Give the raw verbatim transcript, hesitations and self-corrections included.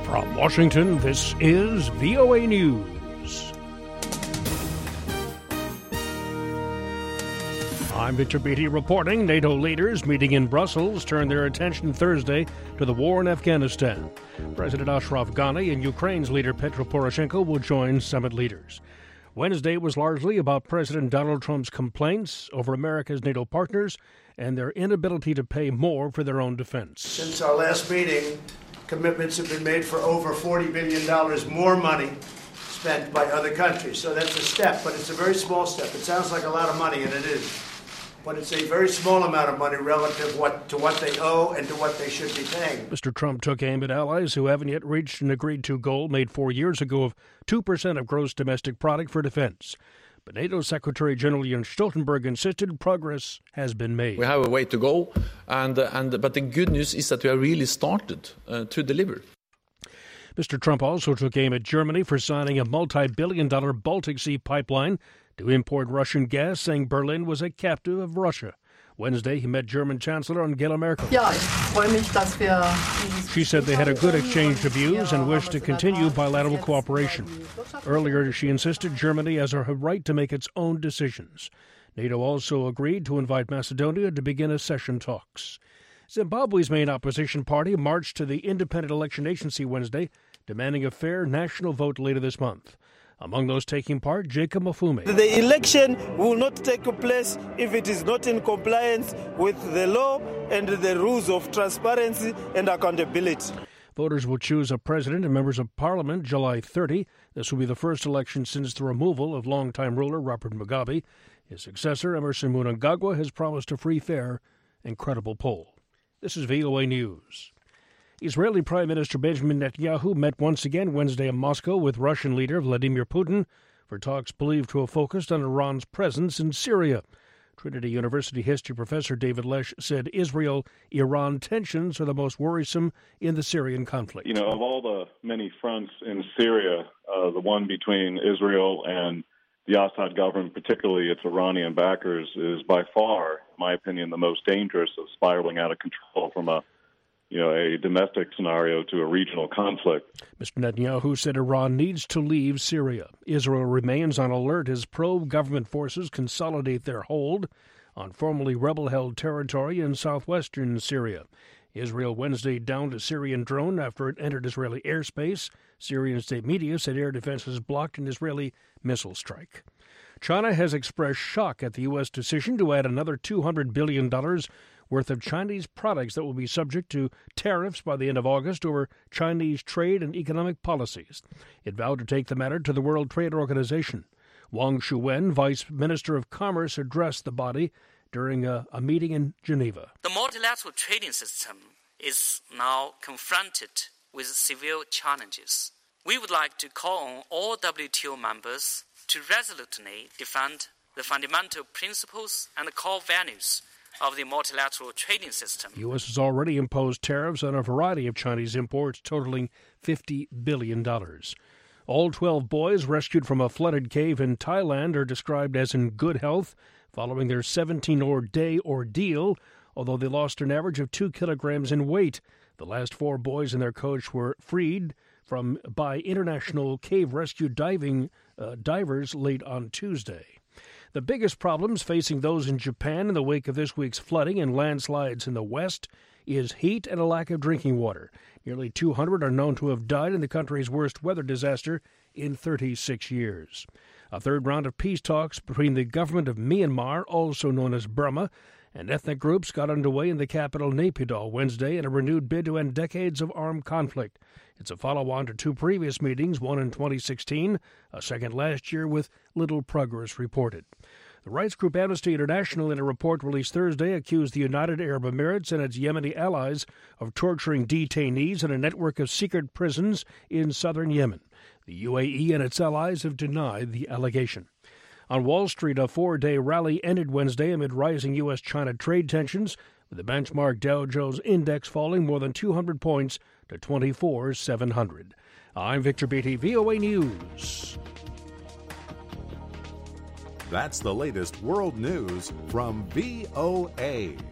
From Washington, this is V O A News. I'm Victor Beatty reporting. NATO leaders meeting in Brussels turned their attention Thursday to the war in Afghanistan. President Ashraf Ghani and Ukraine's leader Petro Poroshenko will join summit leaders. Wednesday was largely about President Donald Trump's complaints over America's NATO partners and their inability to pay more for their own defense. Since our last meeting, commitments have been made for over forty billion dollars more money spent by other countries. So that's a step, but it's a very small step. It sounds like a lot of money, and it is. But it's a very small amount of money relative what, to what they owe and to what they should be paying. Mister Trump took aim at allies who haven't yet reached an agreed-to goal made four years ago of two percent of gross domestic product for defense. But NATO Secretary General Jens Stoltenberg insisted progress has been made. We have a way to go, and, uh, and but the good news is that we have really started uh, to deliver. Mister Trump also took aim at Germany for signing a multi-billion dollar Baltic Sea pipeline to import Russian gas, saying Berlin was a captive of Russia. Wednesday, he met German Chancellor Angela Merkel. She said they had a good exchange of views and wished to continue bilateral cooperation. Earlier, she insisted Germany has a right to make its own decisions. NATO also agreed to invite Macedonia to begin accession talks. Zimbabwe's main opposition party marched to the Independent Election Agency Wednesday, demanding a fair national vote later this month. Among those taking part, Jacob Mafume. The election will not take place if it is not in compliance with the law and the rules of transparency and accountability. Voters will choose a president and members of parliament July thirtieth. This will be the first election since the removal of longtime ruler Robert Mugabe. His successor, Emerson Mnangagwa, has promised a free, fair, and credible poll. This is V O A News. Israeli Prime Minister Benjamin Netanyahu met once again Wednesday in Moscow with Russian leader Vladimir Putin for talks believed to have focused on Iran's presence in Syria. Trinity University history professor David Lesh said Israel-Iran tensions are the most worrisome in the Syrian conflict. You know, of all the many fronts in Syria, uh, the one between Israel and the Assad government, particularly its Iranian backers, is by far, in my opinion, the most dangerous of spiraling out of control from a you know, a domestic scenario to a regional conflict. Mister Netanyahu said Iran needs to leave Syria. Israel remains on alert as pro-government forces consolidate their hold on formerly rebel-held territory in southwestern Syria. Israel Wednesday downed a Syrian drone after it entered Israeli airspace. Syrian state media said air defenses blocked an Israeli missile strike. China has expressed shock at the U S decision to add another two hundred billion dollars worth of Chinese products that will be subject to tariffs by the end of August over Chinese trade and economic policies. It vowed to take the matter to the World Trade Organization. Wang Shuwen, Vice Minister of Commerce, addressed the body during a, a meeting in Geneva. The multilateral trading system is now confronted with severe challenges. We would like to call on all W T O members to resolutely defend the fundamental principles and core values of the multilateral trading system. The U S has already imposed tariffs on a variety of Chinese imports totaling fifty billion dollars. All twelve boys rescued from a flooded cave in Thailand are described as in good health following their seventeen-day ordeal, although they lost an average of two kilograms in weight. The last four boys and their coach were freed from by international cave rescue diving uh, divers late on Tuesday. The biggest problems facing those in Japan in the wake of this week's flooding and landslides in the west is heat and a lack of drinking water. Nearly two hundred are known to have died in the country's worst weather disaster in thirty-six years. A third round of peace talks between the government of Myanmar, also known as Burma, and ethnic groups got underway in the capital Naypyidaw Wednesday in a renewed bid to end decades of armed conflict. It's a follow-on to two previous meetings, one in twenty sixteen, a second last year, with little progress reported. The rights group Amnesty International, in a report released Thursday, accused the United Arab Emirates and its Yemeni allies of torturing detainees in a network of secret prisons in southern Yemen. The U A E and its allies have denied the allegation. On Wall Street, a four-day rally ended Wednesday amid rising U S China trade tensions, with the benchmark Dow Jones Index falling more than two hundred points to twenty-four thousand seven hundred. I'm Victor Beatty, V O A News. That's the latest world news from V O A.